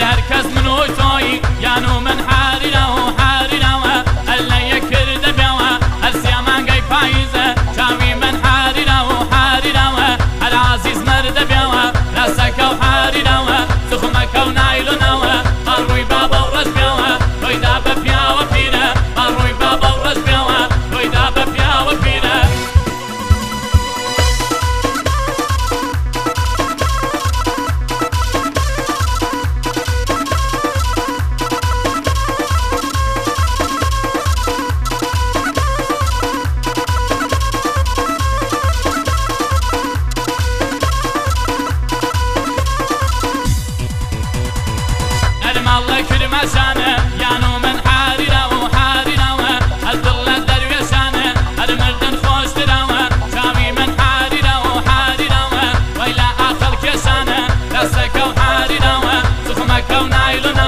هركز من وتوي يانو من حارنا وحارنا ألا يكرد بيوا السيامان قاي فايزة شاوي من حارنا وحارنا العزيز مرد بيوا راسك وحارنا سخمك ونايلنا مروي بابا ورز بيوا ويدا بفيا وفينا مروي بابا ورز بيوا ويدا بفيا وفينا الله كرم شانه يانو من حارنا وحارنا الدلة درويشانه المردن خوش دراوه شاوي من حارنا وحارنا ويلا آخر كشانه رسك وحارنا سخمك ونايلنا